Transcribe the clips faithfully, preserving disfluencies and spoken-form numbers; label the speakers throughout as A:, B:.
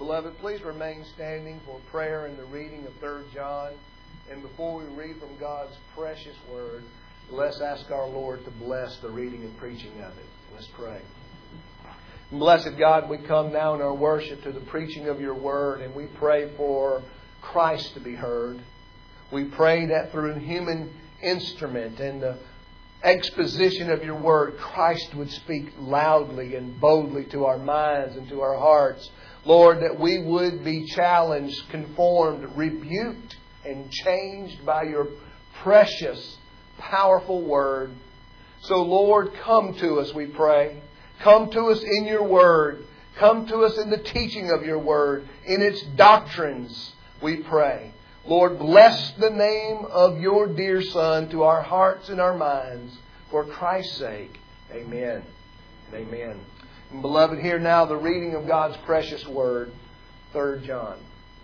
A: Beloved, please remain standing for prayer and the reading of Third John. And before we read from God's precious Word, let's ask our Lord to bless the reading and preaching of it. Let's pray. Blessed God, we come now in our worship to the preaching of Your Word, and we pray for Christ to be heard. We pray that through human instrument and the exposition of Your Word, Christ would speak loudly and boldly to our minds and to our hearts. Lord, that we would be challenged, conformed, rebuked, and changed by Your precious, powerful Word. So, Lord, come to us, we pray. Come to us in Your Word. Come to us in the teaching of Your Word, in its doctrines, we pray. Lord, bless the name of Your dear Son to our hearts and our minds. For Christ's sake, amen. Amen. And beloved, hear now the reading of God's precious Word, Third John.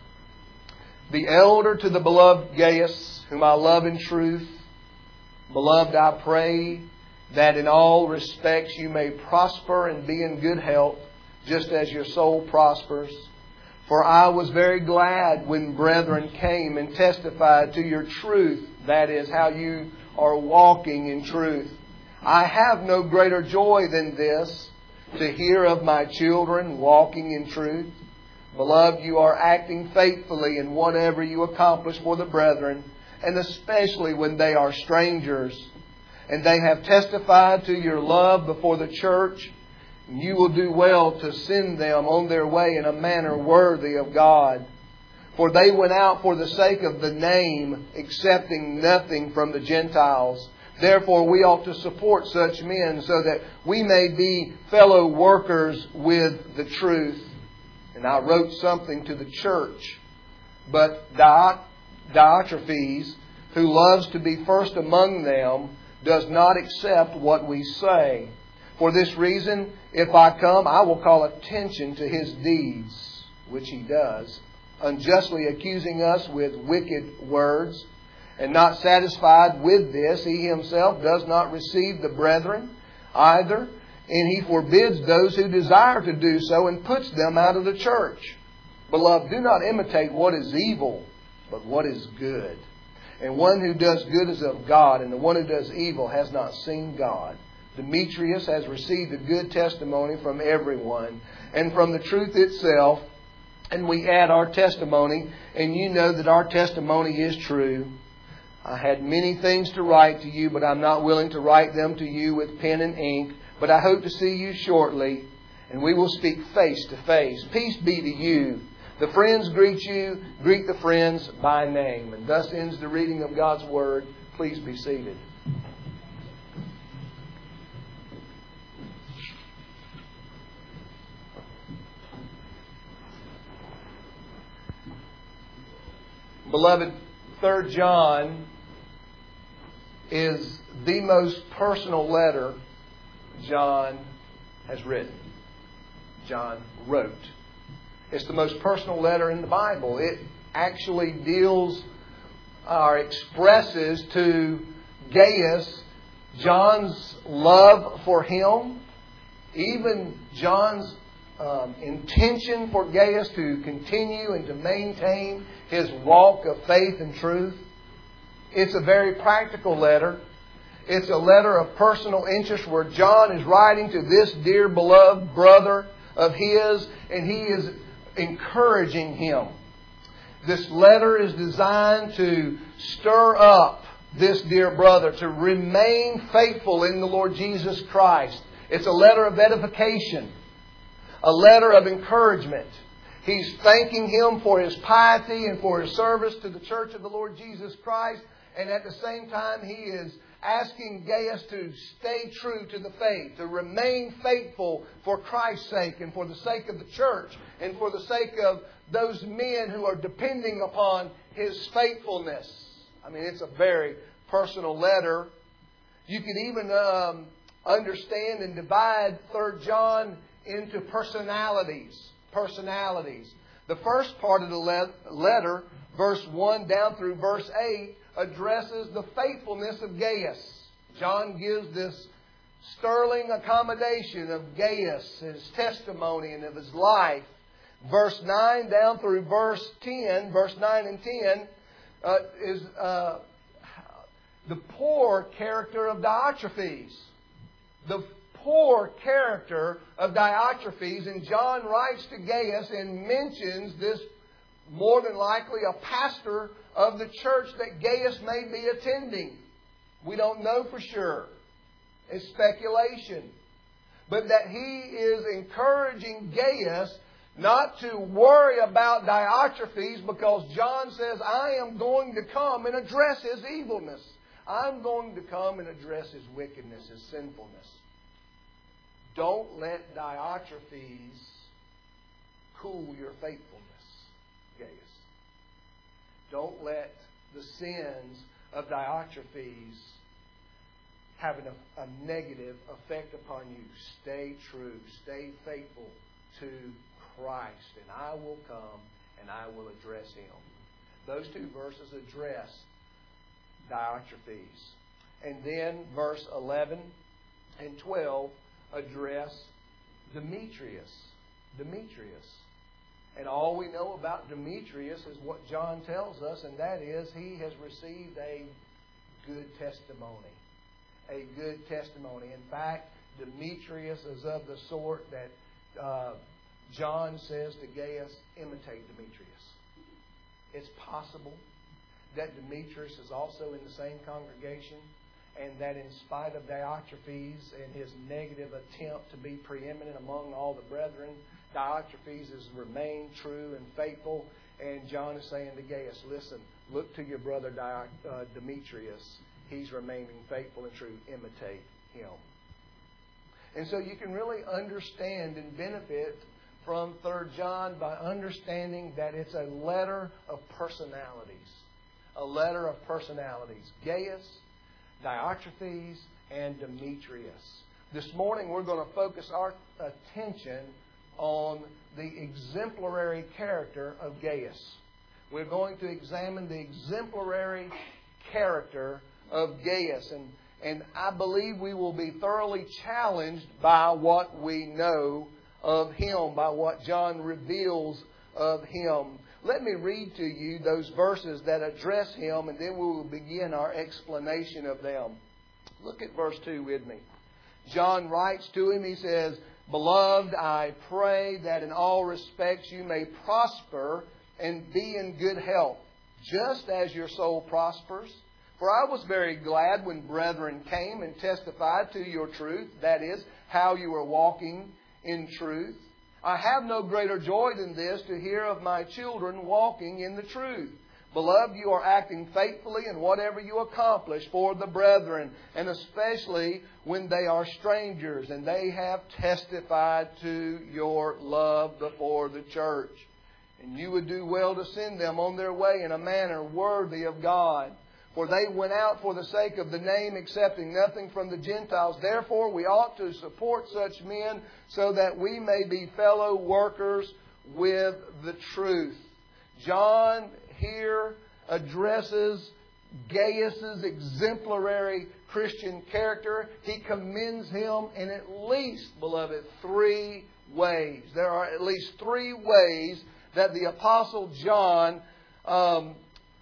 A: The elder to the beloved Gaius, whom I love in truth. Beloved, I pray that in all respects you may prosper and be in good health, just as your soul prospers. For I was very glad when brethren came and testified to your truth, that is, how you are walking in truth. I have no greater joy than this, to hear of my children walking in truth. Beloved, you are acting faithfully in whatever you accomplish for the brethren, and especially when they are strangers. And they have testified to your love before the church. You will do well to send them on their way in a manner worthy of God. For they went out for the sake of the name, accepting nothing from the Gentiles. Therefore we ought to support such men, so that we may be fellow workers with the truth. And I wrote something to the church. But Diotrephes, who loves to be first among them, does not accept what we say. For this reason, if I come, I will call attention to his deeds, which he does, unjustly accusing us with wicked words. And not satisfied with this, he himself does not receive the brethren either, and he forbids those who desire to do so and puts them out of the church. Beloved, do not imitate what is evil, but what is good. And one who does good is of God, and the one who does evil has not seen God. Demetrius has received a good testimony from everyone and from the truth itself. And we add our testimony, and you know that our testimony is true. I had many things to write to you, but I'm not willing to write them to you with pen and ink. But I hope to see you shortly, and we will speak face to face. Peace be to you. The friends greet you. Greet the friends by name. And thus ends the reading of God's Word. Please be seated. Beloved, Third John is the most personal letter John has written. John wrote. It's the most personal letter in the Bible. It actually deals or expresses to Gaius John's love for him, even John's um, intention for Gaius to continue and to maintain his walk of faith and truth. It's a very practical letter. It's a letter of personal interest where John is writing to this dear beloved brother of his, and he is encouraging him. This letter is designed to stir up this dear brother to remain faithful in the Lord Jesus Christ. It's a letter of edification, a letter of encouragement. He's thanking him for his piety and for his service to the church of the Lord Jesus Christ. And at the same time, he is asking Gaius to stay true to the faith, to remain faithful for Christ's sake and for the sake of the church and for the sake of those men who are depending upon his faithfulness. I mean, it's a very personal letter. You could even um, understand and divide Third John into personalities. Personalities. The first part of the le- letter, verse one down through verse eight, addresses the faithfulness of Gaius. John gives this sterling accommodation of Gaius, his testimony and of his life. verse nine down through verse ten, verse nine and ten, uh, is uh, the poor character of Diotrephes. The poor character of Diotrephes. And John writes to Gaius and mentions this, more than likely a pastor of the church that Gaius may be attending. We don't know for sure. It's speculation. But that he is encouraging Gaius not to worry about Diotrephes, because John says, I am going to come and address his evilness. I'm going to come and address his wickedness, his sinfulness. Don't let Diotrephes cool your faithfulness, Gaius. Don't let the sins of Diotrephes have an, a negative effect upon you. Stay true. Stay faithful to Christ. And I will come and I will address him. Those two verses address Diotrephes. And then verse eleven and twelve address Demetrius. Demetrius. And all we know about Demetrius is what John tells us, and that is he has received a good testimony. A good testimony. In fact, Demetrius is of the sort that uh, John says to Gaius, imitate Demetrius. It's possible that Demetrius is also in the same congregation, and that in spite of Diotrephes and his negative attempt to be preeminent among all the brethren, Diotrephes has remained true and faithful. And John is saying to Gaius, listen, look to your brother Dio- uh, Demetrius. He's remaining faithful and true. Imitate him. And so you can really understand and benefit from Third John by understanding that it's a letter of personalities. A letter of personalities. Gaius, Diotrephes, and Demetrius. This morning we're going to focus our attention on the exemplary character of Gaius. We're going to examine the exemplary character of Gaius. And, and I believe we will be thoroughly challenged by what we know of him, by what John reveals of him. Let me read to you those verses that address him, and then we will begin our explanation of them. Look at verse two with me. John writes to him, he says, Beloved, I pray that in all respects you may prosper and be in good health, just as your soul prospers. For I was very glad when brethren came and testified to your truth, that is, how you were walking in truth. I have no greater joy than this, to hear of my children walking in the truth. Beloved, you are acting faithfully in whatever you accomplish for the brethren, and especially when they are strangers, and they have testified to your love before the church. And you would do well to send them on their way in a manner worthy of God. For they went out for the sake of the name, accepting nothing from the Gentiles. Therefore, we ought to support such men, so that we may be fellow workers with the truth. John here addresses Gaius' exemplary Christian character. He commends him in at least, beloved, three ways. There are at least three ways that the Apostle John um,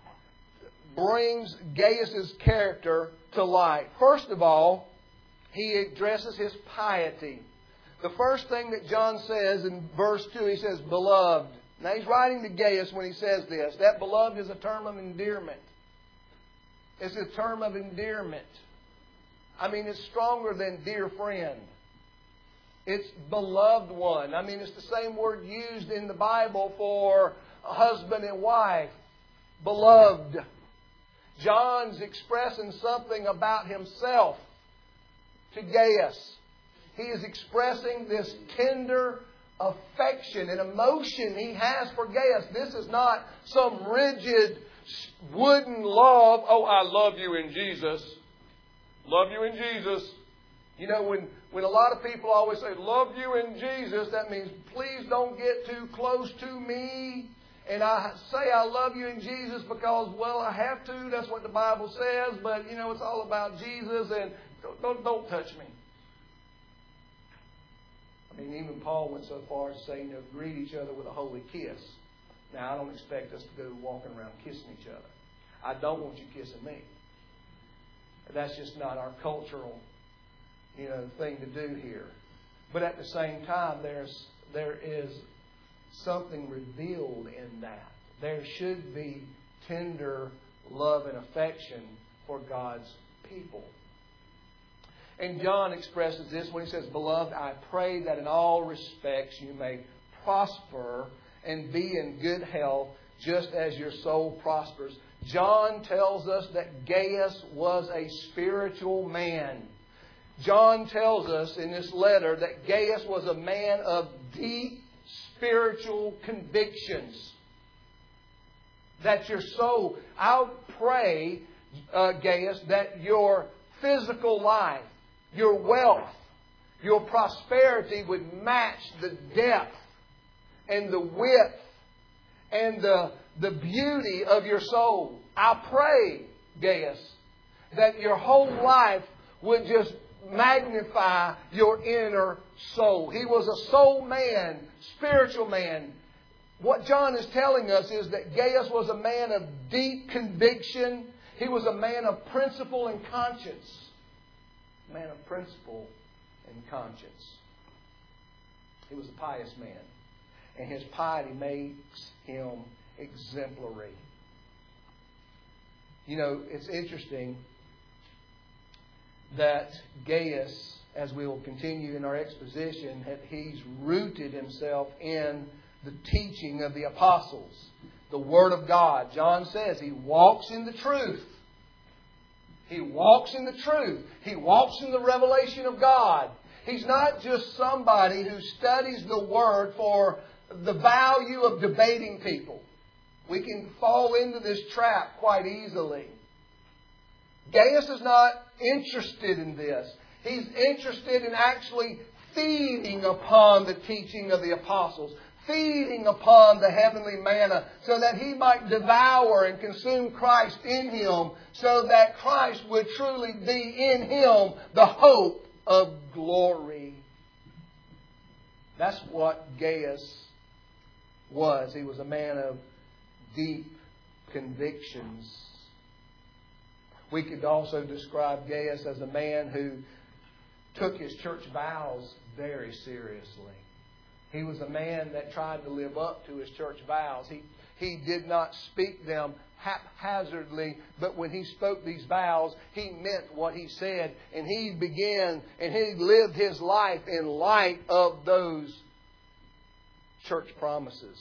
A: brings Gaius' character to light. First of all, he addresses his piety. The first thing that John says in verse two, he says, Beloved. Now he's writing to Gaius when he says this. That beloved is a term of endearment. It's a term of endearment. I mean, it's stronger than dear friend. It's beloved one. I mean, it's the same word used in the Bible for a husband and wife. Beloved. John's expressing something about himself to Gaius. He is expressing this tender affection and emotion he has for Gaius. This is not some rigid wooden love. Oh, I love you in Jesus. Love you in Jesus. You know, when, when a lot of people always say, love you in Jesus, that means please don't get too close to me. And I say I love you in Jesus because, well, I have to. That's what the Bible says. But, you know, it's all about Jesus. And don't, don't, don't touch me. I And even Paul went so far as to say, you know, greet each other with a holy kiss. Now, I don't expect us to go walking around kissing each other. I don't want you kissing me. That's just not our cultural, you know, thing to do here. But at the same time, there's there is something revealed in that. There should be tender love and affection for God's people. And John expresses this when he says, Beloved, I pray that in all respects you may prosper and be in good health, just as your soul prospers. John tells us that Gaius was a spiritual man. John tells us in this letter that Gaius was a man of deep spiritual convictions. That your soul, I'll pray, uh, Gaius, that your physical life, your wealth, your prosperity would match the depth and the width and the, the beauty of your soul. I pray, Gaius, that your whole life would just magnify your inner soul. He was a soul man, spiritual man. What John is telling us is that Gaius was a man of deep conviction. He was a man of principle and conscience. A man of principle and conscience. He was a pious man. And his piety makes him exemplary. You know, it's interesting that Gaius, as we will continue in our exposition, that he's rooted himself in the teaching of the apostles, the Word of God. John says he walks in the truth. He walks in the truth. He walks in the revelation of God. He's not just somebody who studies the Word for the value of debating people. We can fall into this trap quite easily. Gaius is not interested in this. He's interested in actually feeding upon the teaching of the apostles, feeding upon the heavenly manna so that he might devour and consume Christ in him, so that Christ would truly be in him the hope of glory. That's what Gaius was. He was a man of deep convictions. We could also describe Gaius as a man who took his church vows very seriously. He was a man that tried to live up to his church vows. He, he did not speak them haphazardly, but when he spoke these vows, he meant what he said. And he began and he lived his life in light of those church promises.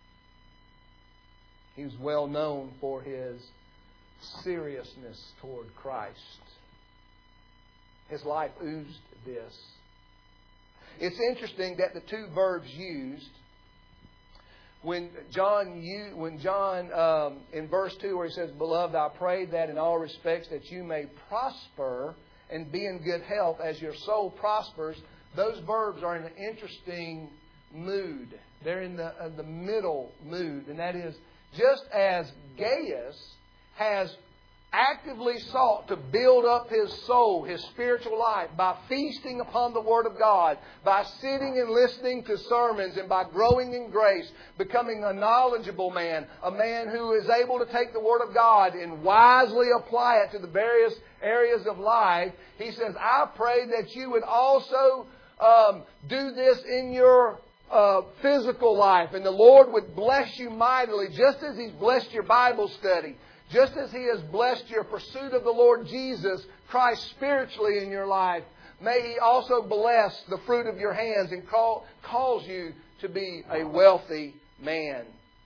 A: He was well known for his seriousness toward Christ. His life oozed this. It's interesting that the two verbs used when John when John um, in verse two where he says, Beloved, I pray that in all respects that you may prosper and be in good health as your soul prospers. Those verbs are in an interesting mood. They're in the, uh, the middle mood. And that is, just as Gaius has actively sought to build up his soul, his spiritual life, by feasting upon the Word of God, by sitting and listening to sermons, and by growing in grace, becoming a knowledgeable man, a man who is able to take the Word of God and wisely apply it to the various areas of life. He says, I pray that you would also um, do this in your Uh, physical life, and the Lord would bless you mightily, just as He's blessed your Bible study, just as He has blessed your pursuit of the Lord Jesus Christ spiritually in your life. May He also bless the fruit of your hands and call, cause you to be a wealthy man.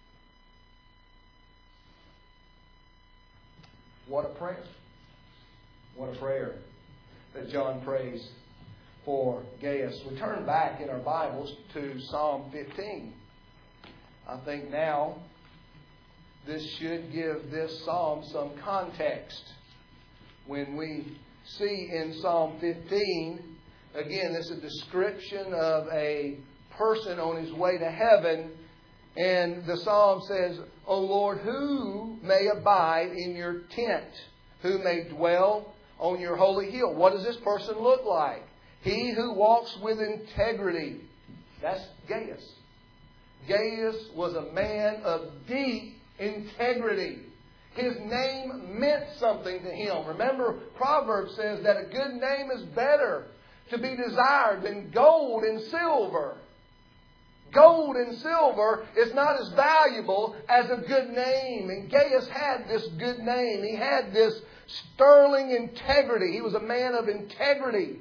A: What a prayer. What a prayer that John prays for Gaius. We turn back in our Bibles to Psalm fifteen. I think now this should give this psalm some context. When we see in Psalm fifteen, again, this is a description of a person on his way to heaven. And the psalm says, O Lord, who may abide in your tent? Who may dwell on your holy hill? What does this person look like? He who walks with integrity, That's Gaius. Gaius was a man of deep integrity. His name meant something to him. Remember, Proverbs says that a good name is better to be desired than gold and silver. Gold and silver is not as valuable as a good name. And Gaius had this good name. He had this sterling integrity. He was a man of integrity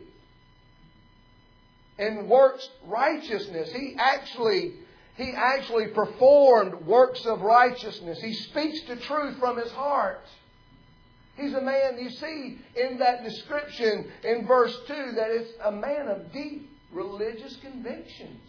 A: and works righteousness. He actually, he actually performed works of righteousness. He speaks the truth from his heart. He's a man, you see in that description in verse two, that it's a man of deep religious convictions.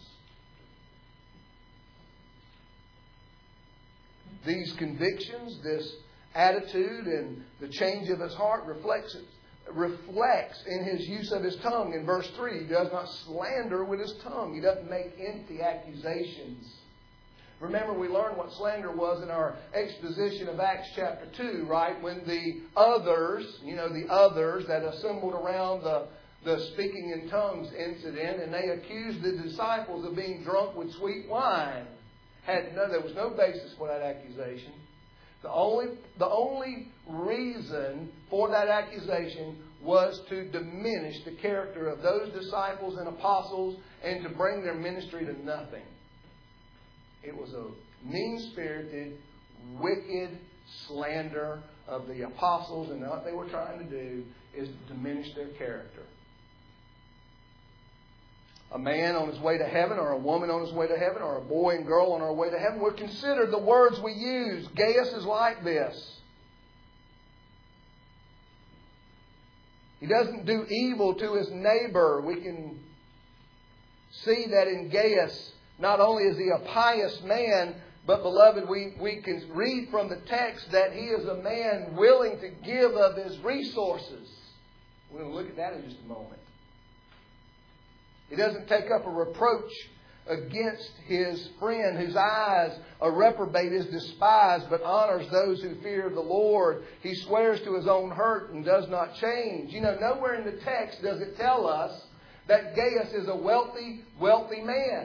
A: These convictions, this attitude and the change of his heart reflects reflects in his use of his tongue. In verse three, he does not slander with his tongue. He doesn't make empty accusations. Remember, we learned what slander was in our exposition of Acts chapter two, right? When the others, you know, the others that assembled around the, the speaking in tongues incident, and they accused the disciples of being drunk with sweet wine. Had no, there was no basis for that accusation. The only, the only reason for that accusation was to diminish the character of those disciples and apostles and to bring their ministry to nothing. It was a mean-spirited, wicked slander of the apostles, and what they were trying to do is diminish their character. A man on his way to heaven, or a woman on his way to heaven, or a boy and girl on our way to heaven, we're considered the words we use. Gaius is like this. He doesn't do evil to his neighbor. We can see that in Gaius. Not only is he a pious man, but beloved, we, we can read from the text that he is a man willing to give of his resources. We're going to look at that in just a moment. He doesn't take up a reproach against his friend whose eyes a reprobate is despised, but honors those who fear the Lord. He swears to his own hurt and does not change. You know, nowhere in the text does it tell us that Gaius is a wealthy, wealthy man.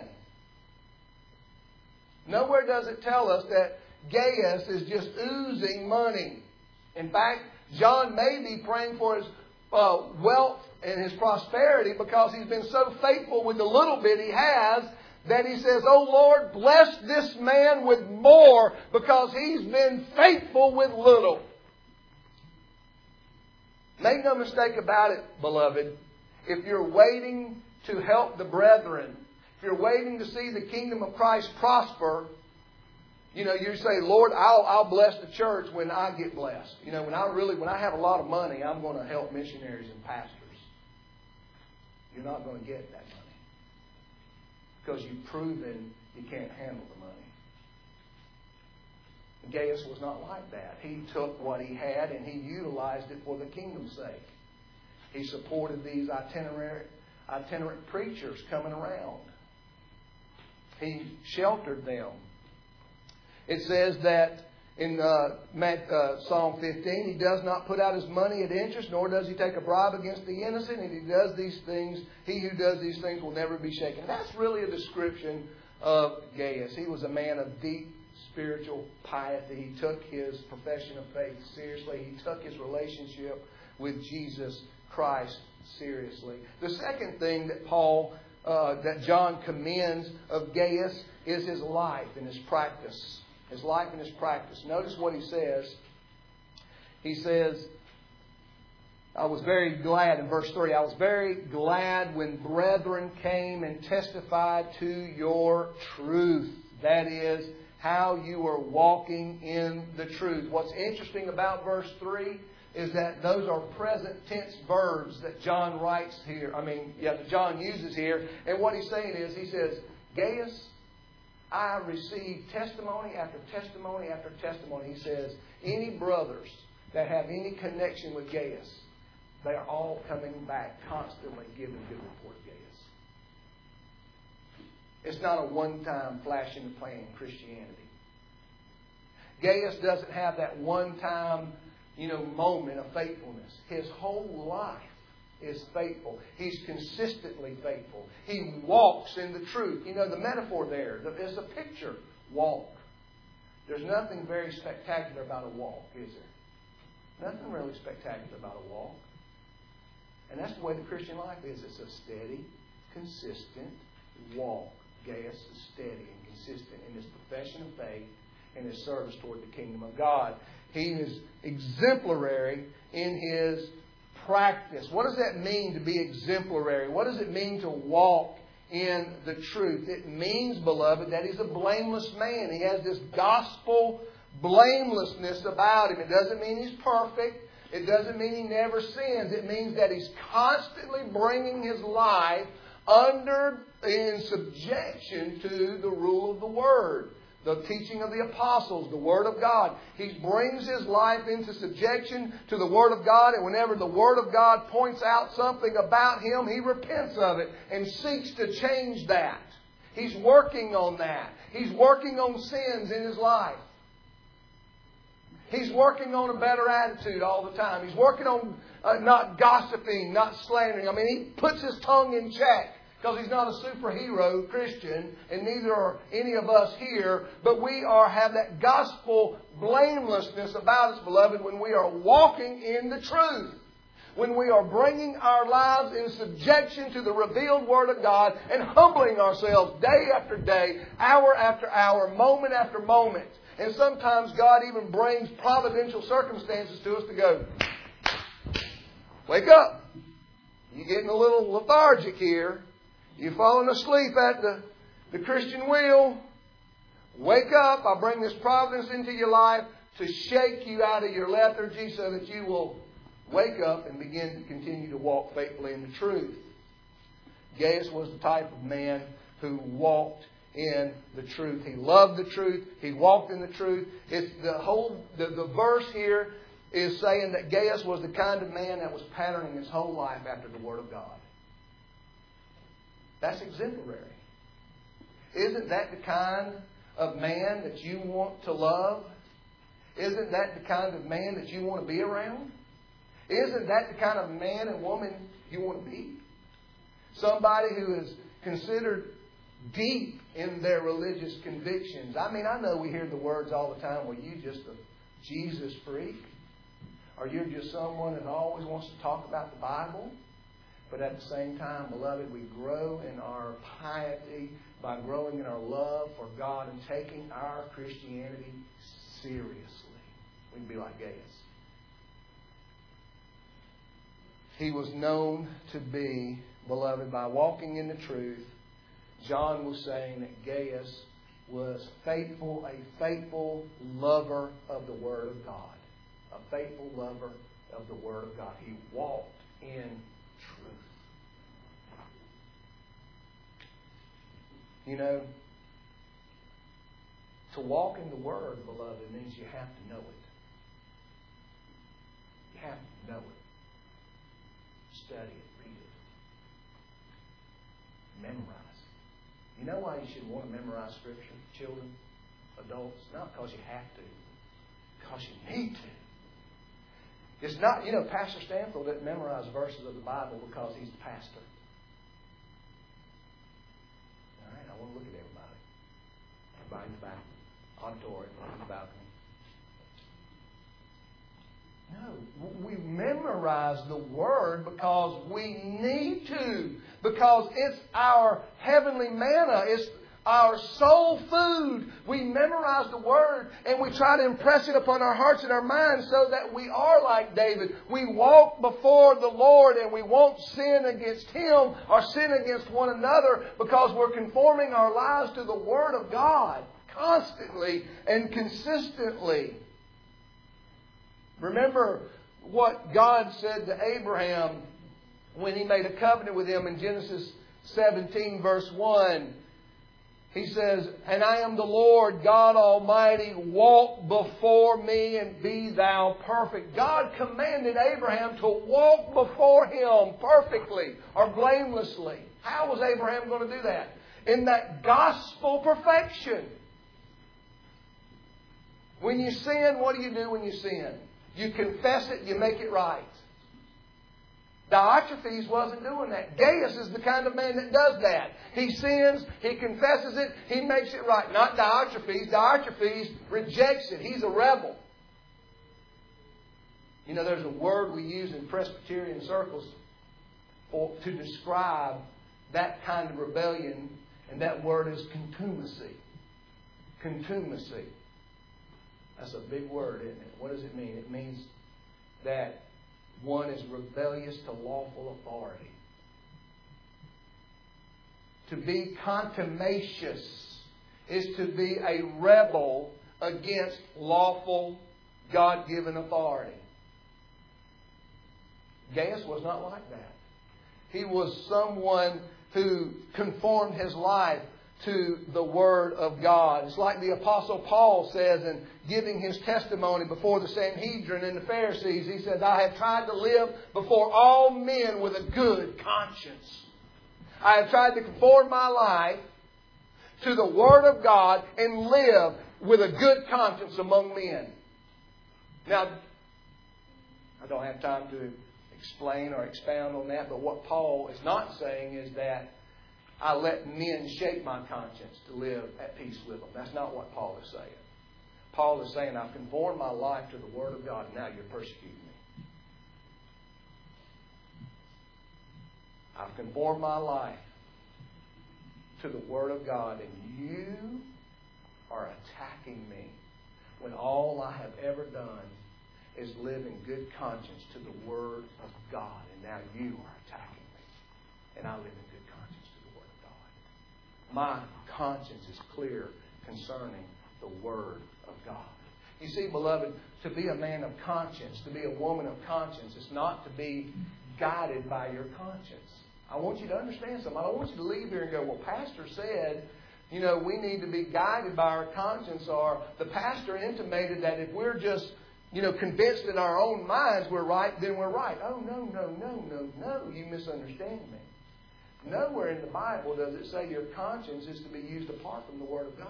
A: Nowhere does it tell us that Gaius is just oozing money. In fact, John may be praying for his uh, wealth and his prosperity because he's been so faithful with the little bit he has that he says, "Oh Lord, bless this man with more because he's been faithful with little." Make no mistake about it, beloved. If you're waiting to help the brethren, if you're waiting to see the kingdom of Christ prosper, you know, you say, "Lord, I'll, I'll bless the church when I get blessed." You know, when I really, when I have a lot of money, I'm going to help missionaries and pastors. You're not going to get that money because you've proven you can't handle the money. Gaius was not like that. He took what he had and he utilized it for the kingdom's sake. He supported these itinerant, itinerant preachers coming around. He sheltered them. It says that in uh, uh, Psalm fifteen, he does not put out his money at interest, nor does he take a bribe against the innocent. And he does these things, he who does these things will never be shaken. That's really a description of Gaius. He was a man of deep spiritual piety. He took his profession of faith seriously. He took his relationship with Jesus Christ seriously. The second thing that Paul, uh, that John commends of Gaius is his life and his practice. His life and his practice. Notice what he says. He says, I was very glad, in verse three, I was very glad when brethren came and testified to your truth. That is, how you are walking in the truth. What's interesting about verse three is that those are present tense verbs that John writes here. I mean, yeah, that John uses here. And what he's saying is, he says, Gaius, I received testimony after testimony after testimony. He says, any brothers that have any connection with Gaius, they are all coming back, constantly giving good report of Gaius. It's not a one-time flash in the pan Christianity. Gaius doesn't have that one-time, you know, moment of faithfulness. His whole life is faithful. He's consistently faithful. He walks in the truth. You know, the metaphor there is a picture. Walk. There's nothing very spectacular about a walk, is there? Nothing really spectacular about a walk. And that's the way the Christian life is. It's a steady, consistent walk. Gaius is steady and consistent in his profession of faith and his service toward the kingdom of God. He is exemplary in his practice. What does that mean to be exemplary? What does it mean to walk in the truth? It means, beloved, that he's a blameless man. He has this gospel blamelessness about him. It doesn't mean he's perfect. It doesn't mean he never sins. It means that he's constantly bringing his life under, in subjection to the rule of the Word, the teaching of the apostles, the Word of God. He brings his life into subjection to the Word of God, and whenever the Word of God points out something about him, he repents of it and seeks to change that. He's working on that. He's working on sins in his life. He's working on a better attitude all the time. He's working on uh, not gossiping, not slandering. I mean, he puts his tongue in check because he's not a superhero Christian, and neither are any of us here. But we are have that gospel blamelessness about us, beloved, when we are walking in the truth. When we are bringing our lives in subjection to the revealed Word of God and humbling ourselves day after day, hour after hour, moment after moment. And sometimes God even brings providential circumstances to us to go, wake up. You're getting a little lethargic here. You're falling asleep at the, the Christian wheel. Wake up. I bring this providence into your life to shake you out of your lethargy so that you will wake up and begin to continue to walk faithfully in the truth. Gaius was the type of man who walked in the truth. He loved the truth. He walked in the truth. It's the whole the, the verse here is saying that Gaius was the kind of man that was patterning his whole life after the Word of God. That's exemplary. Isn't that the kind of man that you want to love? Isn't that the kind of man that you want to be around? Isn't that the kind of man and woman you want to be? Somebody who is considered deep in their religious convictions. I mean, I know we hear the words all the time, well, you just a Jesus freak. Or you're just someone that always wants to talk about the Bible. But at the same time, beloved, we grow in our piety by growing in our love for God and taking our Christianity seriously. We can be like Gaius. He was known to be, beloved, by walking in the truth. John was saying that Gaius was faithful, a faithful lover of the Word of God. A faithful lover of the Word of God. He walked in truth. You know, to walk in the Word, beloved, means you have to know it. You have to know it. Study it, read it. Memorize it. You know why you should want to memorize Scripture, children, adults? Not because you have to, because you need to. It's not, you know, Pastor Stanfield doesn't memorize verses of the Bible because he's the pastor. All right, I want to look at everybody. Everybody in the back, auditorium, in the balcony. No, we memorize the Word because we need to. Because it's our heavenly manna. It's our soul food. We memorize the Word and we try to impress it upon our hearts and our minds so that we are like David. We walk before the Lord and we won't sin against Him or sin against one another because we're conforming our lives to the Word of God constantly and consistently. Remember what God said to Abraham when He made a covenant with him in Genesis seventeen verse one. He says, "And I am the Lord God Almighty, walk before me and be thou perfect." God commanded Abraham to walk before Him perfectly or blamelessly. How was Abraham going to do that? In that gospel perfection. When you sin, what do you do when you sin? You confess it, you make it right. Diotrephes wasn't doing that. Gaius is the kind of man that does that. He sins, he confesses it, he makes it right. Not Diotrephes. Diotrephes rejects it. He's a rebel. You know, there's a word we use in Presbyterian circles for, to describe that kind of rebellion, and that word is contumacy. Contumacy. That's a big word, isn't it? What does it mean? It means that one is rebellious to lawful authority. To be contumacious is to be a rebel against lawful, God-given authority. Gaius was not like that. He was someone who conformed his life to the Word of God. It's like the Apostle Paul says in giving his testimony before the Sanhedrin and the Pharisees. He says, I have tried to live before all men with a good conscience. I have tried to conform my life to the Word of God and live with a good conscience among men. Now, I don't have time to explain or expound on that, but what Paul is not saying is that I let men shape my conscience to live at peace with them. That's not what Paul is saying. Paul is saying, I've conformed my life to the Word of God, and now you're persecuting me. I've conformed my life to the Word of God, and you are attacking me when all I have ever done is live in good conscience to the Word of God, and now you are attacking me, and I live in good conscience to the Word of God. My conscience is clear concerning the Word of God. You see, beloved, to be a man of conscience, to be a woman of conscience, is not to be guided by your conscience. I want you to understand something. I don't want you to leave here and go, well, Pastor said, you know, we need to be guided by our conscience, or the pastor intimated that if we're just, you know, convinced in our own minds we're right, then we're right. Oh, no, no, no, no, no. You misunderstand me. Nowhere in the Bible does it say your conscience is to be used apart from the Word of God.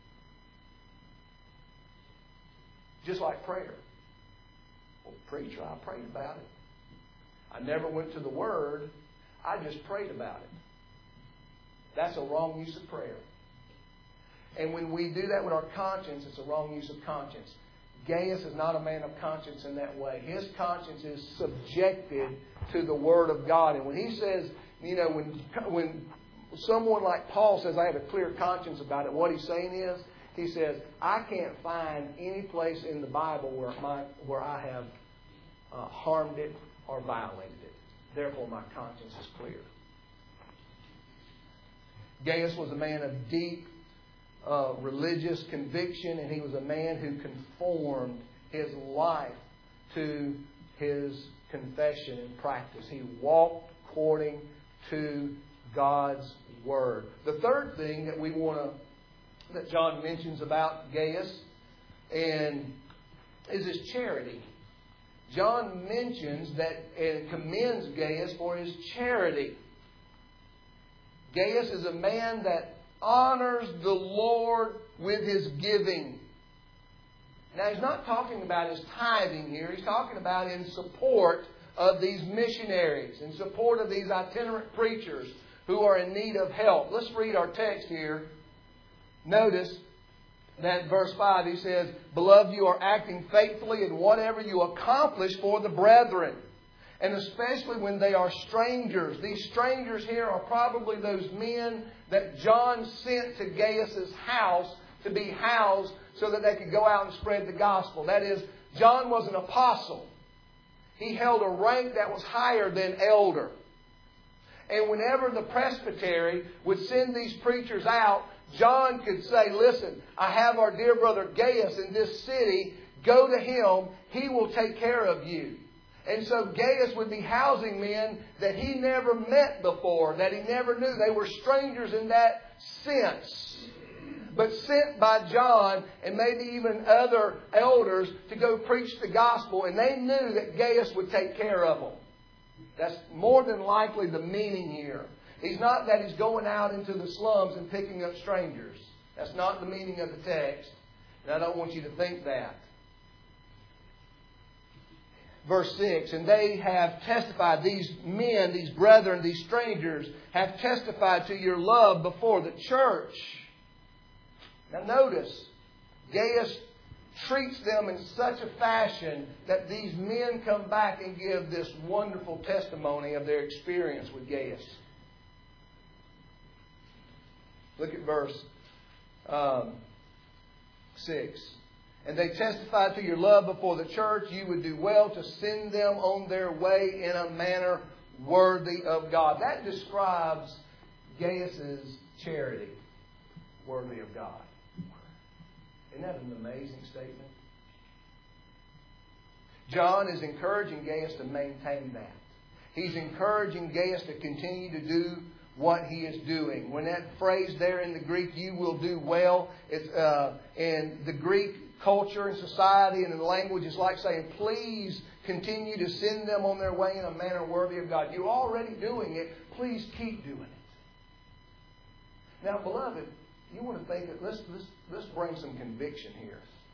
A: Just like prayer. Well, preacher, I prayed about it. I never went to the Word. I just prayed about it. That's a wrong use of prayer. And when we do that with our conscience, it's a wrong use of conscience. Gaius is not a man of conscience in that way. His conscience is subjected to the Word of God. And when he says, you know, when when someone like Paul says, I have a clear conscience about it, what he's saying is, he says, I can't find any place in the Bible where my where I have uh, harmed it or violated it. Therefore, my conscience is clear. Gaius was a man of deep uh, religious conviction, and he was a man who conformed his life to his confession and practice. He walked according to God's Word. The third thing that we want to, that John mentions about Gaius and is his charity. John mentions that and commends Gaius for his charity. Gaius is a man that honors the Lord with his giving. Now, he's not talking about his tithing here. He's talking about in support of these missionaries, in support of these itinerant preachers who are in need of help. Let's read our text here. Notice that verse five, he says, Beloved, you are acting faithfully in whatever you accomplish for the brethren, and especially when they are strangers. These strangers here are probably those men that John sent to Gaius' house to be housed so that they could go out and spread the gospel. That is, John was an apostle. He held a rank that was higher than elder. And whenever the presbytery would send these preachers out, John could say, listen, I have our dear brother Gaius in this city. Go to him. He will take care of you. And so Gaius would be housing men that he never met before, that he never knew. They were strangers in that sense, but sent by John and maybe even other elders to go preach the gospel. And they knew that Gaius would take care of them. That's more than likely the meaning here. He's not that he's going out into the slums and picking up strangers. That's not the meaning of the text. And I don't want you to think that. verse six, and they have testified, these men, these brethren, these strangers, have testified to your love before the church. Now notice, Gaius treats them in such a fashion that these men come back and give this wonderful testimony of their experience with Gaius. Look at verse um, six. And they testified to your love before the church. You would do well to send them on their way in a manner worthy of God. That describes Gaius' charity, worthy of God. Isn't that an amazing statement? John is encouraging Gaius to maintain that. He's encouraging Gaius to continue to do what he is doing. When that phrase there in the Greek, you will do well, it's uh, in the Greek culture and society and in the language, it's like saying, please continue to send them on their way in a manner worthy of God. You're already doing it. Please keep doing it. Now, beloved, you want to think that let's, let's, let's bring some conviction here.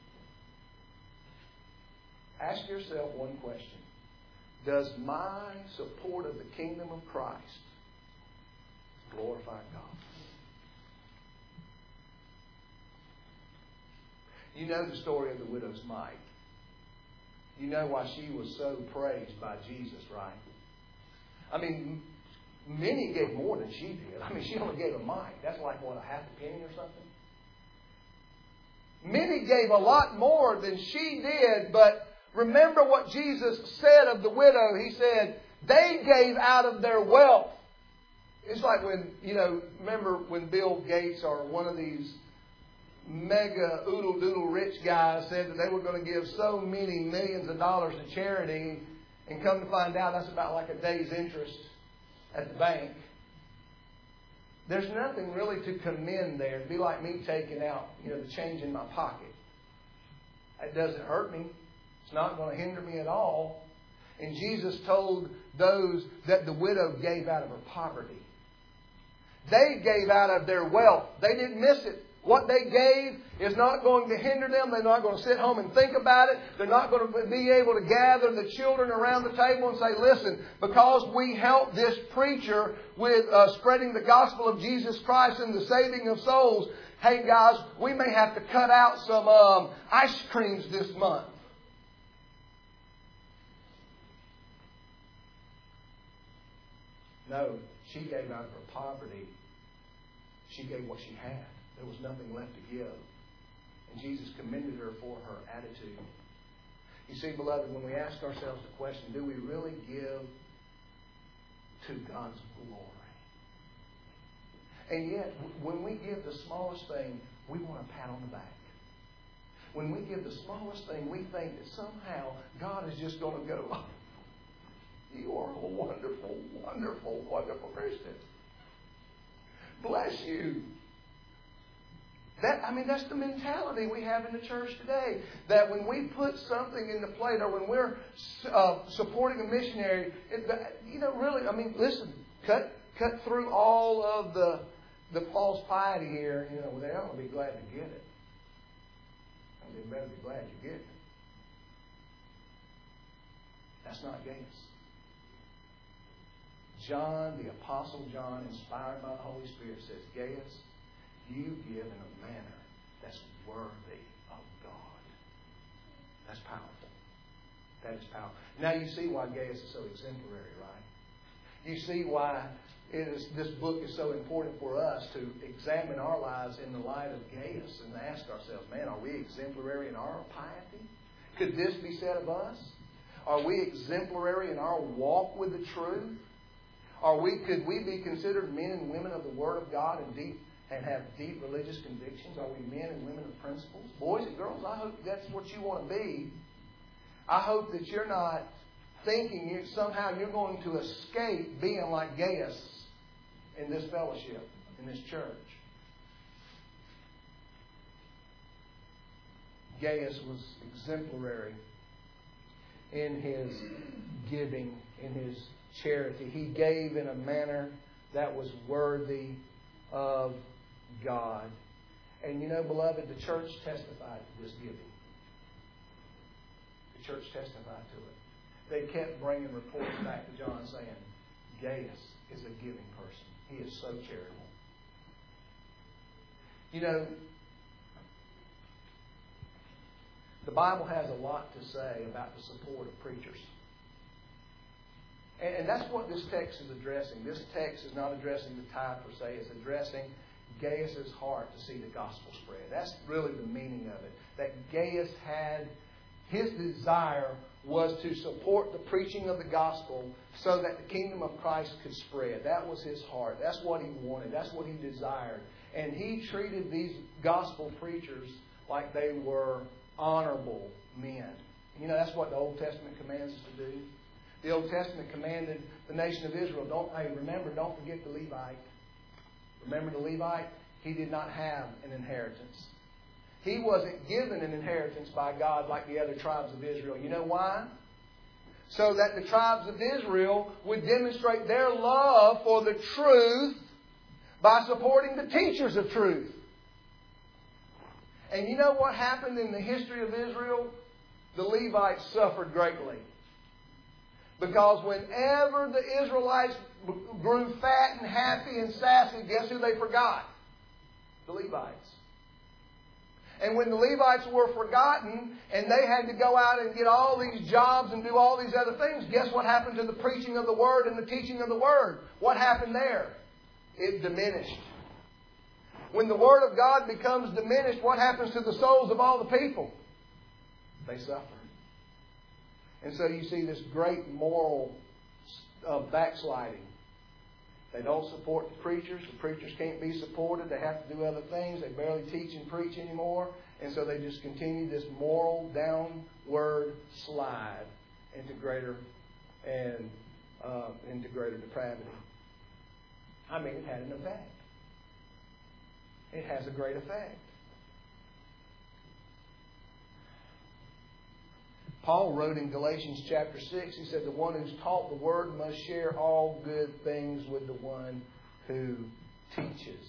A: Ask yourself one question. Does my support of the kingdom of Christ glorify God? You know the story of the widow's mite. You know why she was so praised by Jesus, right? I mean, many gave more than she did. I mean, she only gave a mite. That's like, what, a half a penny or something? Many gave a lot more than she did, but remember what Jesus said of the widow. He said, they gave out of their wealth. It's like when, you know, remember when Bill Gates or one of these mega oodle-doodle rich guys said that they were going to give so many millions of dollars to charity, and come to find out that's about like a day's interest at the bank. There's nothing really to commend there. It'd be like me taking out, you know, the change in my pocket. It doesn't hurt me. It's not going to hinder me at all. And Jesus told those that the widow gave out of her poverty. They gave out of their wealth. They didn't miss it. What they gave is not going to hinder them. They're not going to sit home and think about it. They're not going to be able to gather the children around the table and say, listen, because we helped this preacher with uh, spreading the gospel of Jesus Christ and the saving of souls, hey guys, we may have to cut out some um, ice creams this month. No, she gave out of her poverty. She gave what she had. There was nothing left to give. And Jesus commended her for her attitude. You see, beloved, when we ask ourselves the question, do we really give to God's glory? And yet, when we give the smallest thing, we want a pat on the back. When we give the smallest thing, we think that somehow God is just going to go, oh, you are a wonderful, wonderful, wonderful Christian. Bless you. That, I mean, that's the mentality we have in the church today. That when we put something in the plate or when we're uh, supporting a missionary, it, you know, really, I mean, listen, cut cut through all of the the false piety here. You know, they ought to be glad to get it. I mean, they better be glad you get it. That's not Gaius. John, the Apostle John, inspired by the Holy Spirit, says, Gaius, you give in a manner that's worthy of God. That's powerful. That is powerful. Now you see why Gaius is so exemplary, right? You see why it is, this book is so important for us to examine our lives in the light of Gaius and ask ourselves, man, are we exemplary in our piety? Could this be said of us? Are we exemplary in our walk with the truth? Are we? Could we be considered men and women of the Word of God and deep and have deep religious convictions? Are we men and women of principles? Boys and girls, I hope that's what you want to be. I hope that you're not thinking you somehow you're going to escape being like Gaius in this fellowship, in this church. Gaius was exemplary in his giving, in his charity. He gave in a manner that was worthy of God. And you know, beloved, the church testified to this giving. The church testified to it. they kept bringing reports back to John saying, Gaius is a giving person. He is so charitable. You know, the Bible has a lot to say about the support of preachers. And that's what this text is addressing. This text is not addressing the tithe per se. It's addressing Gaius' heart to see the gospel spread. That's really the meaning of it. That Gaius had, his desire was to support the preaching of the gospel so that the kingdom of Christ could spread. That was his heart. That's what he wanted. That's what he desired. And he treated these gospel preachers like they were honorable men. You know, that's what the Old Testament commands us to do. The Old Testament commanded the nation of Israel, don't, hey, remember, don't forget the Levite. Remember the Levite? He did not have an inheritance. He wasn't given an inheritance by God like the other tribes of Israel. You know why? So that the tribes of Israel would demonstrate their love for the truth by supporting the teachers of truth. And you know what happened in the history of Israel? The Levites suffered greatly. Because whenever the Israelites grew fat and happy and sassy, guess who they forgot? The Levites. And when the Levites were forgotten and they had to go out and get all these jobs and do all these other things, guess what happened to the preaching of the Word and the teaching of the Word? What happened there? It diminished. When the Word of God becomes diminished, what happens to the souls of all the people? They suffer. And so you see this great moral uh, backsliding. They don't support the preachers. The preachers can't be supported. They have to do other things. They barely teach and preach anymore. And so they just continue this moral downward slide into greater and uh, into greater depravity. I mean, it had an effect. It has a great effect. Paul wrote in Galatians chapter six, he said, the one who's taught the Word must share all good things with the one who teaches.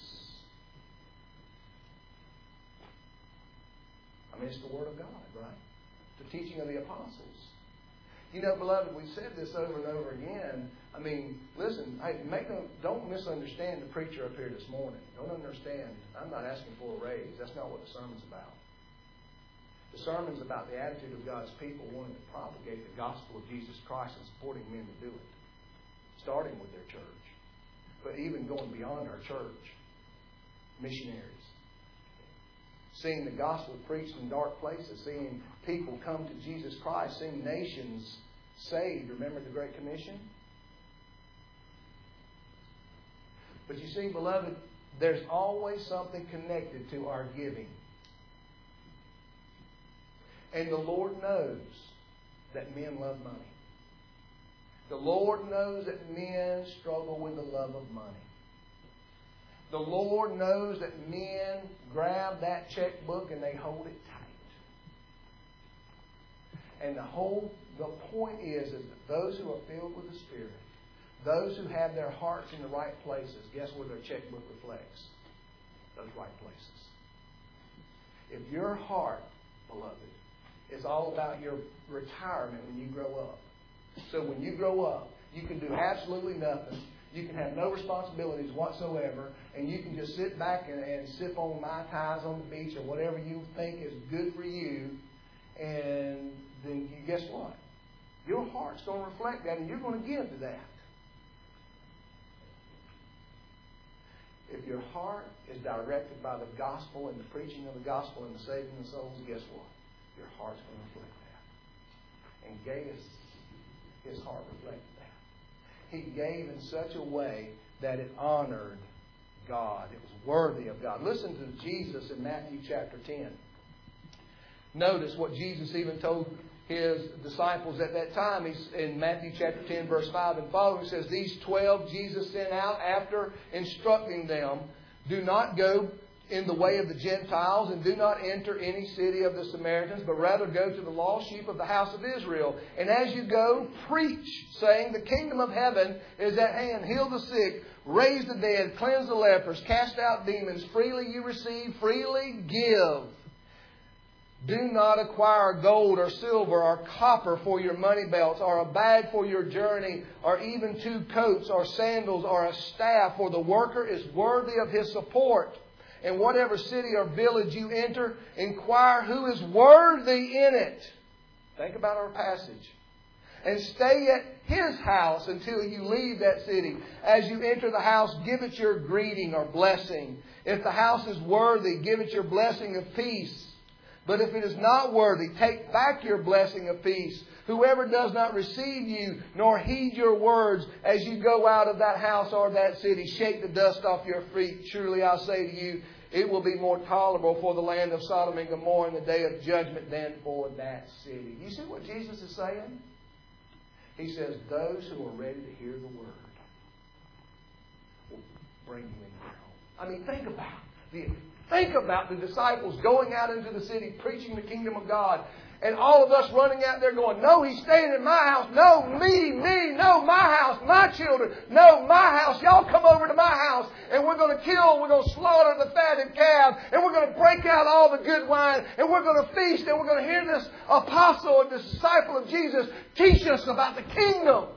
A: I mean, it's the Word of God, right? The teaching of the apostles. You know, beloved, we've said this over and over again. I mean, listen, hey, make no, don't misunderstand the preacher up here this morning. Don't understand. I'm not asking for a raise. That's not what the sermon's about. The sermon's about the attitude of God's people wanting to propagate the gospel of Jesus Christ and supporting men to do it. Starting with their church. But even going beyond our church. Missionaries. Seeing the gospel preached in dark places. Seeing people come to Jesus Christ. Seeing nations saved. Remember the Great Commission? But you see, beloved, there's always something connected to our giving. And the Lord knows that men love money. The Lord knows that men struggle with the love of money. The Lord knows that men grab that checkbook and they hold it tight. And the whole the point is, is that those who are filled with the Spirit, those who have their hearts in the right places, guess where their checkbook reflects? Those right places. If your heart, beloved, is all about your retirement when you grow up. So when you grow up, you can do absolutely nothing. You can have no responsibilities whatsoever. And you can just sit back and, and sip on Mai Tais on the beach or whatever you think is good for you. And then you, guess what? Your heart's going to reflect that and you're going to give to that. If your heart is directed by the gospel and the preaching of the gospel and the saving of souls, guess what? Your heart's going to reflect that. And Gaius, his heart reflected that. He gave in such a way that it honored God. It was worthy of God. Listen to Jesus in Matthew chapter ten. Notice what Jesus even told His disciples at that time. He's in Matthew chapter ten, verse five and following. It says, these twelve Jesus sent out after instructing them, do not go in the way of the Gentiles, and do not enter any city of the Samaritans, but rather go to the lost sheep of the house of Israel. And as you go, preach, saying, the kingdom of heaven is at hand. Heal the sick, raise the dead, cleanse the lepers, cast out demons. Freely you receive, freely give. Do not acquire gold or silver or copper for your money belts, or a bag for your journey, or even two coats or sandals or a staff, for the worker is worthy of his support. In whatever city or village you enter, inquire who is worthy in it. Think about our passage. And stay at his house until you leave that city. As you enter the house, give it your greeting or blessing. If the house is worthy, give it your blessing of peace. But if it is not worthy, take back your blessing of peace. Whoever does not receive you, nor heed your words, as you go out of that house or that city, shake the dust off your feet. Truly I say to you, it will be more tolerable for the land of Sodom and Gomorrah in the day of judgment than for that city. You see what Jesus is saying? He says, those who are ready to hear the word will bring you into their home. I mean, think about the think about the disciples going out into the city preaching the kingdom of God. And all of us running out there going, no, he's staying in my house. No, me, me. No, my house, my children. No, my house. Y'all come over to my house and we're going to kill, we're going to slaughter the fatted calf and we're going to break out all the good wine and we're going to feast and we're going to hear this apostle and this disciple of Jesus teach us about the kingdom.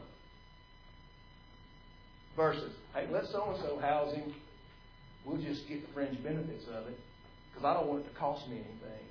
A: Versus, hey, let so-and-so house him. We'll just get the fringe benefits of it because I don't want it to cost me anything.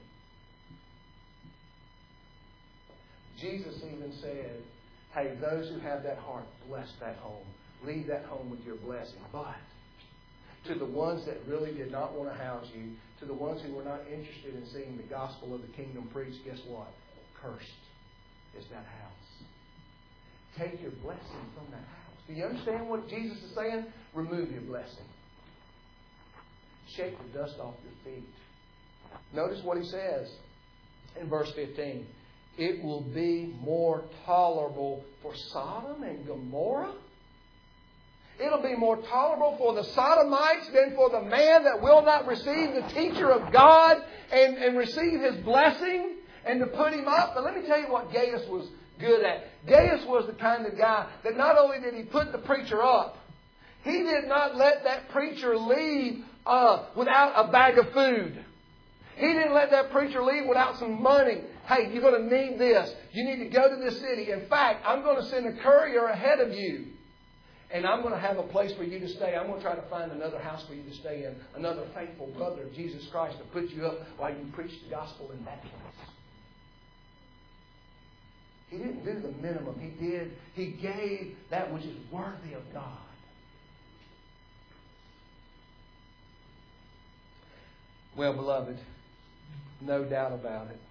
A: Jesus even said, hey, those who have that heart, bless that home. Leave that home with your blessing. But to the ones that really did not want to house you, to the ones who were not interested in seeing the gospel of the kingdom preached, guess what? Cursed is that house. Take your blessing from that house. Do you understand what Jesus is saying? Remove your blessing. Shake the dust off your feet. Notice what he says in verse fifteen. It will be more tolerable for Sodom and Gomorrah. It'll be more tolerable for the Sodomites than for the man that will not receive the teacher of God and, and receive his blessing and to put him up. But let me tell you what Gaius was good at. Gaius was the kind of guy that not only did he put the preacher up, he did not let that preacher leave uh, without a bag of food. He didn't let that preacher leave without some money. Hey, you're going to need this. You need to go to this city. In fact, I'm going to send a courier ahead of you. And I'm going to have a place for you to stay. I'm going to try to find another house for you to stay in. Another faithful brother of Jesus Christ to put you up while you preach the gospel in that place. He didn't do the minimum. He did. He gave that which is worthy of God. Well, beloved, no doubt about it.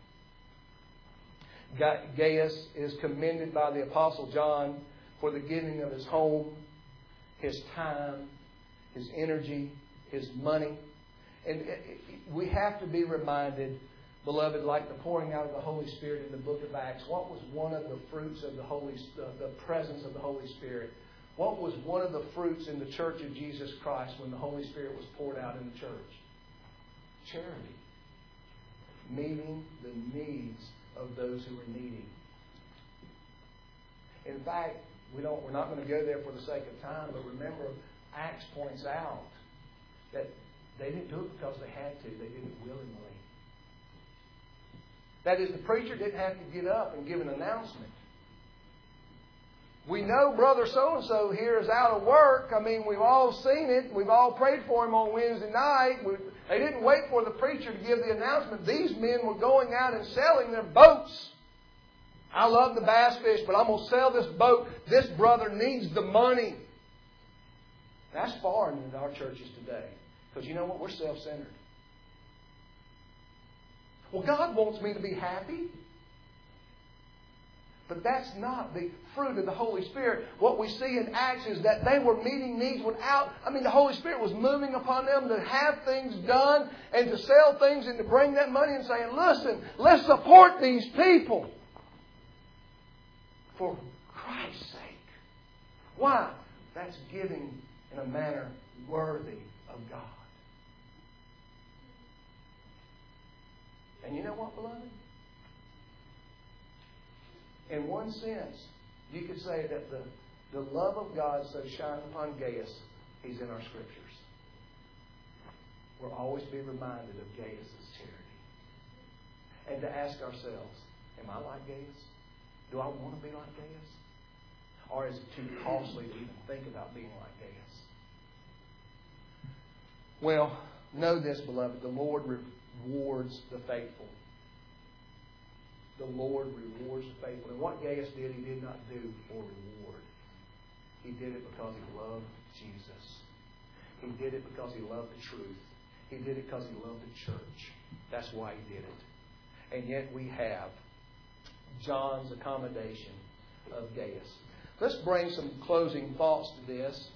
A: Gaius is commended by the Apostle John for the giving of his home, his time, his energy, his money. And we have to be reminded, beloved, like the pouring out of the Holy Spirit in the book of Acts, what was one of the fruits of the Holy, the presence of the Holy Spirit? What was one of the fruits in the church of Jesus Christ when the Holy Spirit was poured out in the church? Charity. Meeting the needs of those who are needy. In fact, we don't, we're not going to go there for the sake of time, but remember, Acts points out that they didn't do it because they had to. They did it willingly. That is, the preacher didn't have to get up and give an announcement. We know brother so-and-so here is out of work. I mean, we've all seen it. We've all prayed for him on Wednesday night. We, they didn't wait for the preacher to give the announcement. These men were going out and selling their boats. I love the bass fish, but I'm going to sell this boat. This brother needs the money. That's foreign in our churches today. Because you know what? We're self-centered. Well, God wants me to be happy. But that's not the fruit of the Holy Spirit. What we see in Acts is that they were meeting needs without... I mean, the Holy Spirit was moving upon them to have things done and to sell things and to bring that money and saying, listen, let's support these people. For Christ's sake. Why? That's giving in a manner worthy of God. And you know what, beloved? In one sense, you could say that the, the love of God so shines upon Gaius, he's in our Scriptures. We'll always be reminded of Gaius' charity. and to ask ourselves, am I like Gaius? Do I want to be like Gaius? Or is it too costly to even think about being like Gaius? Well, know this, beloved. The Lord rewards the faithful. The Lord rewards the faithful. And what Gaius did, he did not do for reward. He did it because he loved Jesus. He did it because he loved the truth. He did it because he loved the church. That's why he did it. And yet we have John's accommodation of Gaius. Let's bring some closing thoughts to this.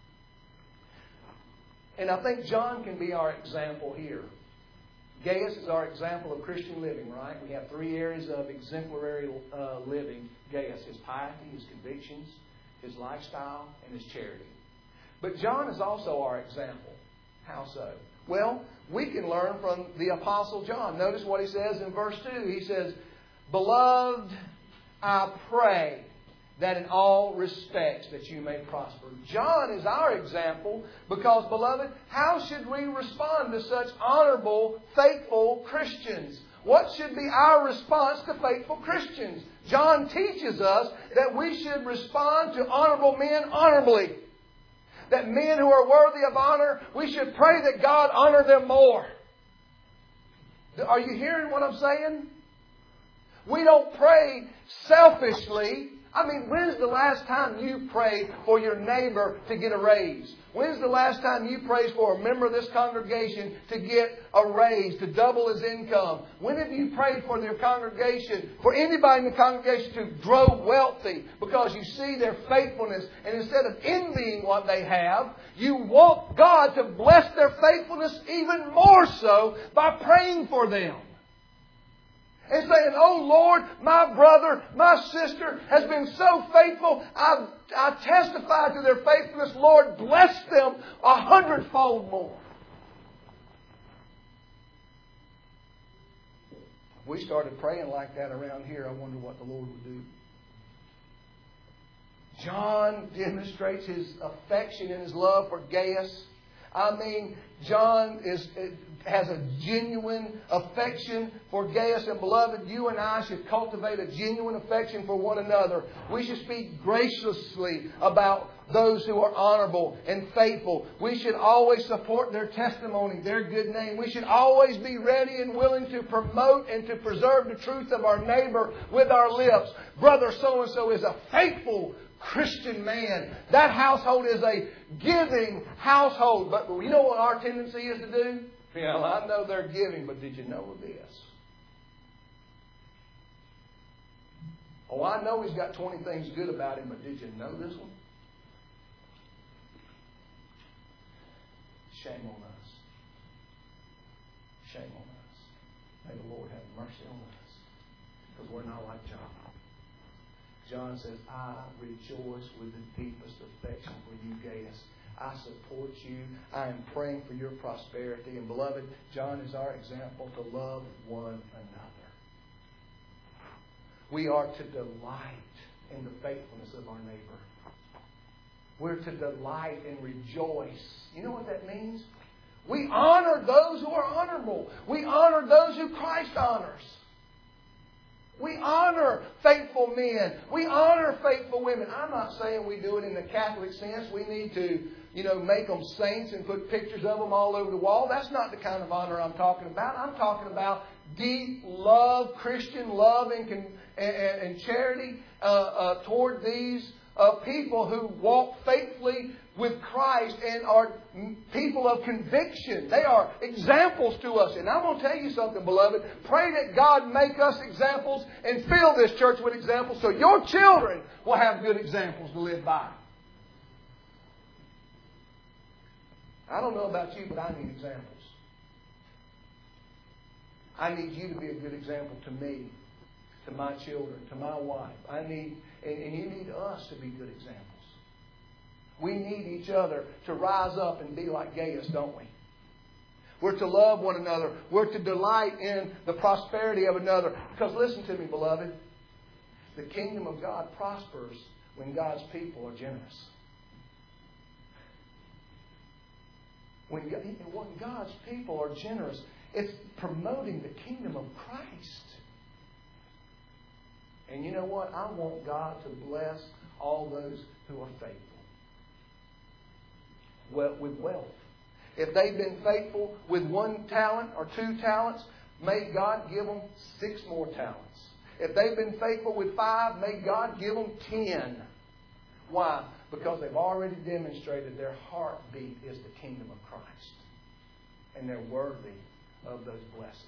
A: And I think John can be our example here. Gaius is our example of Christian living, right? We have three areas of exemplary uh, living. Gaius, his piety, his convictions, his lifestyle, and his charity. But John is also our example. How so? Well, we can learn from the Apostle John. Notice what he says in verse two. He says, "Beloved, I pray that in all respects that you may prosper." John is our example because, beloved, how should we respond to such honorable, faithful Christians? What should be our response to faithful Christians? John teaches us that we should respond to honorable men honorably. That men who are worthy of honor, we should pray that God honor them more. Are you hearing what I'm saying? We don't pray selfishly. I mean, when's the last time you prayed for your neighbor to get a raise? When's the last time you prayed for a member of this congregation to get a raise, to double his income? When have you prayed for your congregation, for anybody in the congregation to grow wealthy because you see their faithfulness, and instead of envying what they have, you want God to bless their faithfulness even more so by praying for them? And saying, "Oh Lord, my brother, my sister has been so faithful. I, I testify to their faithfulness. Lord, bless them a hundredfold more." If we started praying like that around here, I wonder what the Lord would do. John demonstrates his affection and his love for Gaius. I mean, John is has a genuine affection for Gaius. And beloved, you and I should cultivate a genuine affection for one another. We should speak graciously about those who are honorable and faithful. We should always support their testimony, their good name. We should always be ready and willing to promote and to preserve the truth of our neighbor with our lips. Brother so-and-so is a faithful Christian man. That household is a giving household. But you know what our tendency is to do? Well, I know they're giving, but did you know this? Oh, I know he's got twenty things good about him, but did you know this one? Shame on us. Shame on us. May the Lord have mercy on us, because we're not like John. John says, "I rejoice with the deepest affection for you, Gaius. I support you. I am praying for your prosperity." And beloved, John is our example to love one another. We are to delight in the faithfulness of our neighbor. We're to delight and rejoice. You know what that means? We honor those who are honorable. We honor those who Christ honors. We honor faithful men. We honor faithful women. I'm not saying we do it in the Catholic sense. We need to, you know, make them saints and put pictures of them all over the wall. That's not the kind of honor I'm talking about. I'm talking about deep love, Christian love and, and, and charity uh, uh, toward these uh, people who walk faithfully with Christ and are people of conviction. They are examples to us. And I'm going to tell you something, beloved. Pray that God make us examples and fill this church with examples so your children will have good examples to live by. I don't know about you, but I need examples. I need you to be a good example to me, to my children, to my wife. I need, and, and you need us to be good examples. We need each other to rise up and be like Gaius, don't we? We're to love one another. We're to delight in the prosperity of another. Because listen to me, beloved. The kingdom of God prospers when God's people are generous. When, when God's people are generous. It's promoting the kingdom of Christ. And you know what? I want God to bless all those who are faithful. Well, with wealth. If they've been faithful with one talent or two talents, may God give them six more talents. If they've been faithful with five, may God give them ten. Why? Because they've already demonstrated their heartbeat is the kingdom of Christ. And they're worthy of those blessings.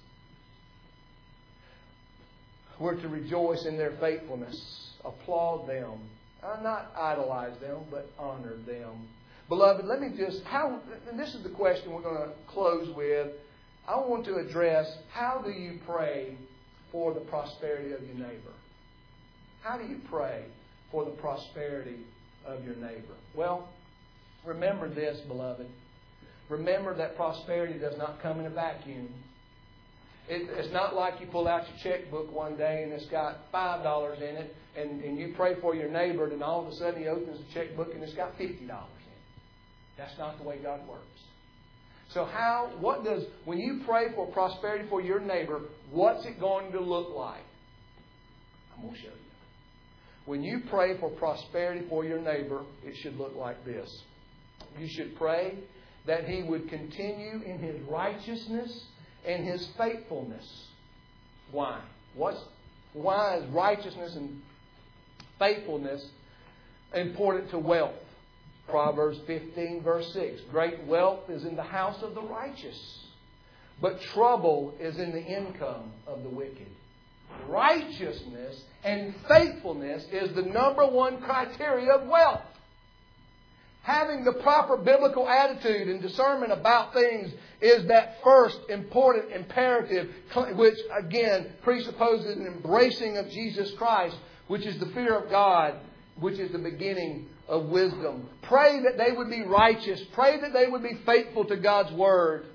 A: We're to rejoice in their faithfulness, applaud them, not idolize them, but honor them. Beloved, let me just, how, and this is the question we're going to close with. I want to address, how do you pray for the prosperity of your neighbor? How do you pray for the prosperity of your neighbor? Well, remember this, beloved. Remember that prosperity does not come in a vacuum. It, it's not like you pull out your checkbook one day and it's got five dollars in it, and, and you pray for your neighbor, and all of a sudden he opens the checkbook and it's got fifty dollars in it. That's not the way God works. So how, what does, when you pray for prosperity for your neighbor, what's it going to look like? I'm going to show you. When you pray for prosperity for your neighbor, it should look like this. You should pray that he would continue in his righteousness and his faithfulness. Why? What's, why is righteousness and faithfulness important to wealth? Proverbs fifteen, verse six. Great wealth is in the house of the righteous, but trouble is in the income of the wicked. Righteousness and faithfulness is the number one criteria of wealth. Having the proper biblical attitude and discernment about things is that first important imperative, which again presupposes an embracing of Jesus Christ, which is the fear of God, which is the beginning of wisdom. Pray that they would be righteous. Pray that they would be faithful to God's Word.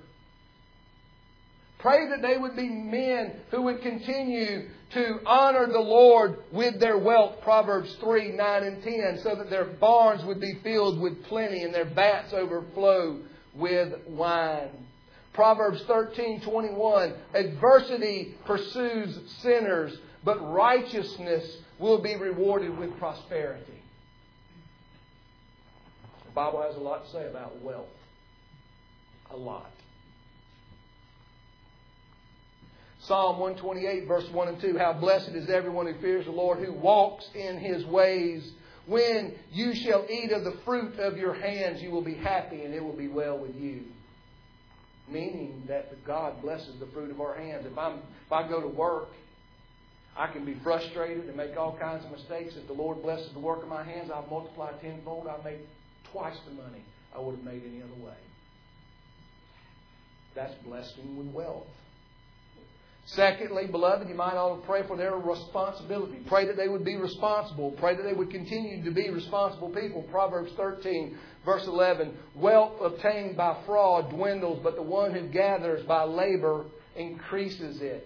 A: Pray that they would be men who would continue to honor the Lord with their wealth. Proverbs three, nine and ten. So that their barns would be filled with plenty and their vats overflow with wine. Proverbs thirteen, twenty-one. Adversity pursues sinners, but righteousness will be rewarded with prosperity. The Bible has a lot to say about wealth. A lot. Psalm one twenty-eight, verse one and two. How blessed is everyone who fears the Lord, who walks in His ways. When you shall eat of the fruit of your hands, you will be happy and it will be well with you. Meaning that God blesses the fruit of our hands. If, I'm, if I go to work, I can be frustrated and make all kinds of mistakes. If the Lord blesses the work of my hands, I'll multiply tenfold. I'll make twice the money I would have made any other way. That's blessing with wealth. Secondly, beloved, you might also pray for their responsibility. Pray that they would be responsible. Pray that they would continue to be responsible people. Proverbs thirteen, verse eleven. Wealth obtained by fraud dwindles, but the one who gathers by labor increases it.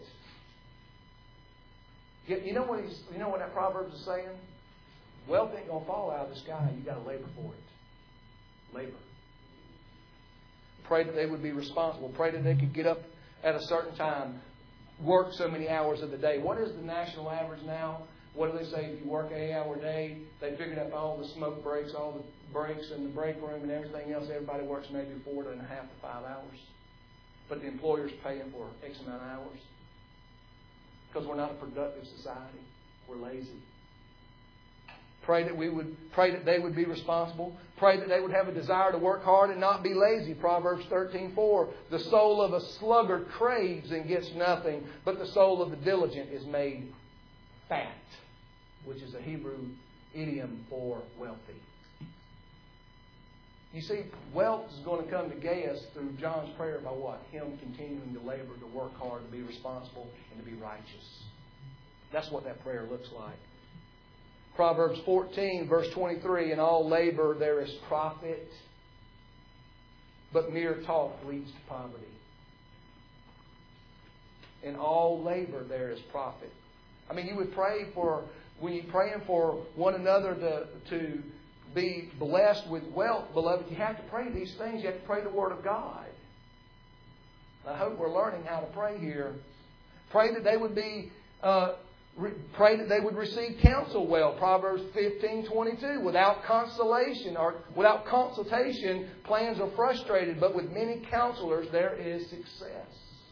A: You know what he's, you know what that Proverbs is saying? Wealth ain't going to fall out of the sky. You've got to labor for it. Labor. Pray that they would be responsible. Pray that they could get up at a certain time. Work so many hours of the day. What is the national average now? What do they say? If you work an eight-hour day, they figured out all the smoke breaks, all the breaks in the break room and everything else. Everybody works maybe four and a half to five hours. But the employer's paying for X amount of hours. Because we're not a productive society. We're lazy. Pray that we would pray that they would be responsible. Pray that they would have a desire to work hard and not be lazy. Proverbs thirteen four. The soul of a sluggard craves and gets nothing, but the soul of the diligent is made fat, which is a Hebrew idiom for wealthy. You see, wealth is going to come to Gaius through John's prayer by what? Him continuing to labor, to work hard, to be responsible, and to be righteous. That's what that prayer looks like. Proverbs fourteen, verse twenty-three, in all labor there is profit, but mere talk leads to poverty. In all labor there is profit. I mean, you would pray for, when you're praying for one another to, to be blessed with wealth, beloved, you have to pray these things. You have to pray the Word of God. I hope we're learning how to pray here. Pray that they would be, uh, re- pray that they would receive counsel well. Proverbs fifteen twenty-two. Without consolation or without consultation, plans are frustrated, but with many counselors there is success.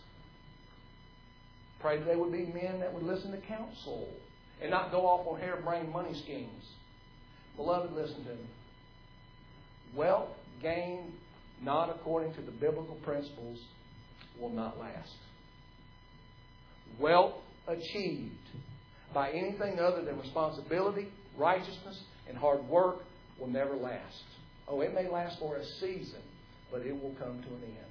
A: Pray that they would be men that would listen to counsel and not go off on harebrained money schemes. Beloved, listen to me. Wealth gained not according to the biblical principles will not last. Wealth achieved by anything other than responsibility, righteousness, and hard work will never last. Oh, it may last for a season, but it will come to an end.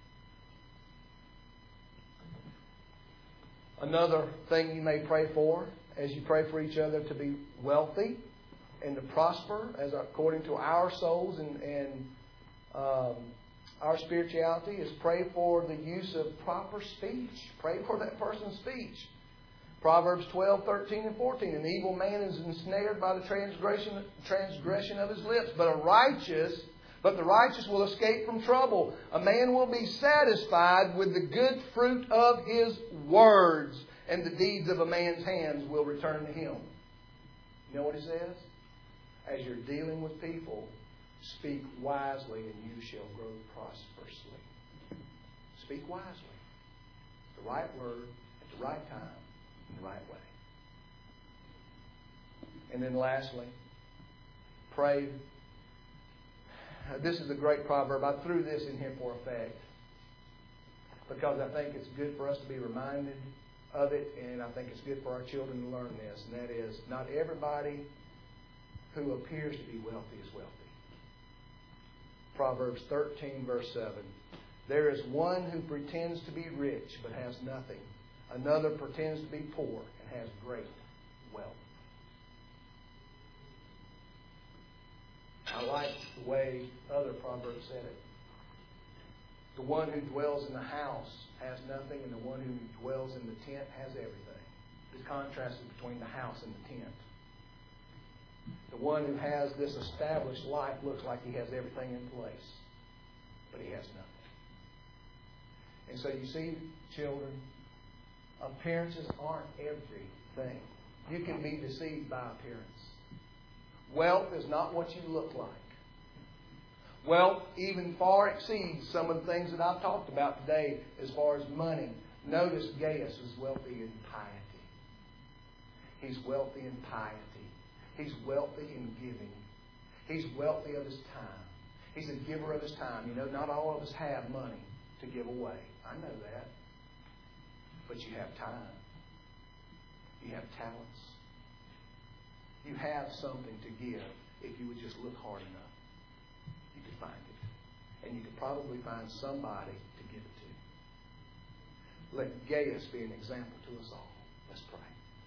A: Another thing you may pray for, as you pray for each other, to be wealthy and to prosper, as according to our souls and, and um, our spirituality, is pray for the use of proper speech. Pray for that person's speech. Proverbs twelve, thirteen, and fourteen. An evil man is ensnared by the transgression transgression of his lips, but a righteous, but the righteous will escape from trouble. A man will be satisfied with the good fruit of his words, and the deeds of a man's hands will return to him. You know what he says? As you're dealing with people, speak wisely, and you shall grow prosperously. Speak wisely. The right word at the right time, in the right way. And then lastly, pray. This is a great proverb. I threw this in here for effect because I think it's good for us to be reminded of it, and I think it's good for our children to learn this, and that is, not everybody who appears to be wealthy is wealthy. Proverbs thirteen, verse seven. There is one who pretends to be rich but has nothing. Another pretends to be poor and has great wealth. I like the way other proverbs said it. The one who dwells in the house has nothing, and the one who dwells in the tent has everything. The contrast is between the house and the tent. The one who has this established life looks like he has everything in place, but he has nothing. And so you see, children, appearances aren't everything. You can be deceived by appearance. Wealth is not what you look like. Wealth even far exceeds some of the things that I've talked about today as far as money. Notice Gaius was wealthy in piety. He's wealthy in piety. He's wealthy in giving. He's wealthy of his time. He's a giver of his time. You know, not all of us have money to give away. I know that. But you have time. You have talents. You have something to give if you would just look hard enough. You could find it. And you could probably find somebody to give it to. Let Gaius be an example to us all. Let's pray.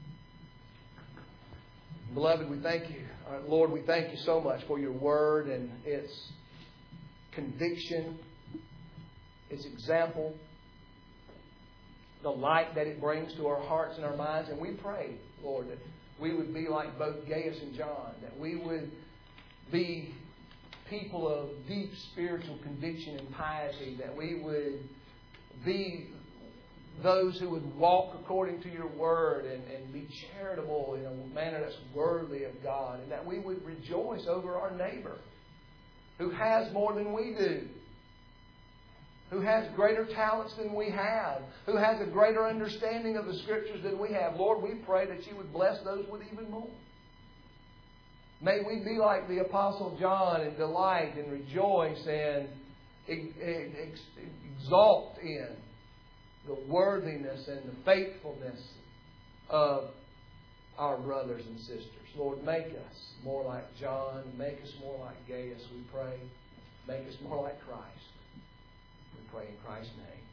A: Beloved, we thank you. Uh, Lord, we thank you so much for your word and its conviction, its example, the light that it brings to our hearts and our minds. And we pray, Lord, that we would be like both Gaius and John, that we would be people of deep spiritual conviction and piety, that we would be those who would walk according to your word and, and be charitable in a manner that's worthy of God, and that we would rejoice over our neighbor who has more than we do, who has greater talents than we have, who has a greater understanding of the Scriptures than we have. Lord, we pray that you would bless those with even more. May we be like the Apostle John and delight and rejoice and exalt in the worthiness and the faithfulness of our brothers and sisters. Lord, make us more like John. Make us more like Gaius, we pray. Make us more like Christ. We pray in Christ's name.